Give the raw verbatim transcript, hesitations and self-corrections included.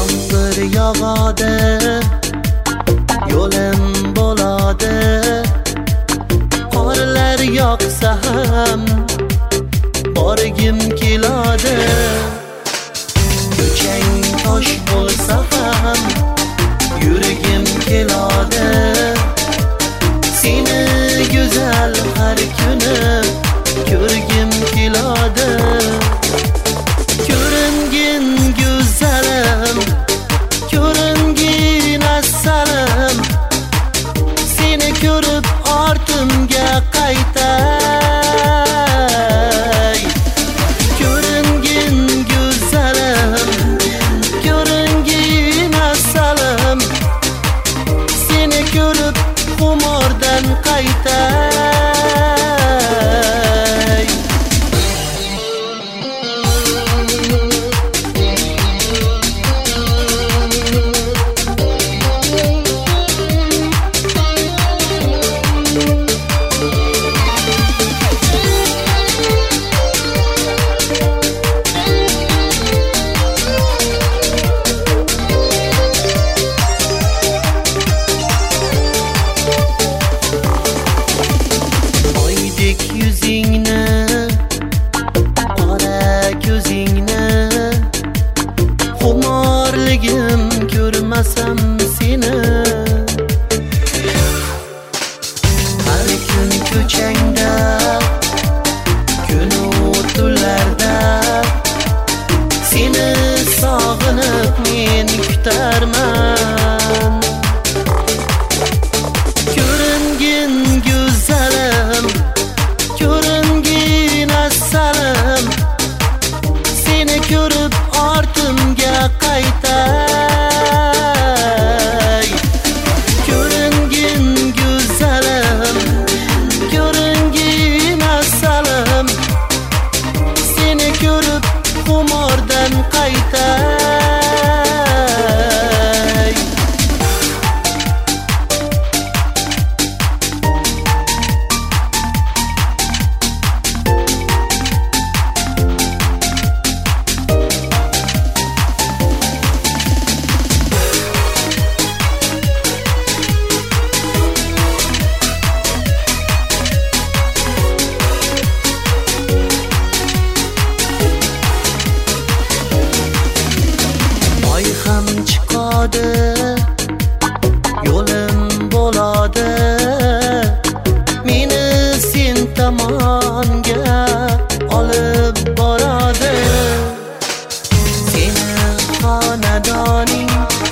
yomg'ir yog'adi, yo'lim bo'ladi. Qorlar yoqsa ham borgim keladi. Ko'chang tosh bo'lsa ham yurgim keladi. Seni go'zal har kuni ko'rgim keladi. Ko'ringin go'zalim, ko'ringin assalim, seni ko'rib ortimga qaytay. Ko'ringin go'zalim, ko'ringin assalim, seni ko'rib xumordan qaytay. Yuzingni, qora ko'zingni, xumorligim ko'rmasam seni. Har kun ko'changda, kunu tunlarda seni sog'inib men kutarman. Ko'ringin go'zalim, ko'ringin assalim, seni ko'rib ortimga qaytay. Ko'ringin go'zalim, ko'ringin assalim, seni ko'rib xumordan qaytay. Oy ham chiqadi, yo'lim bo'ladi, meni sen tomonga olib boradi. Seni xonadoning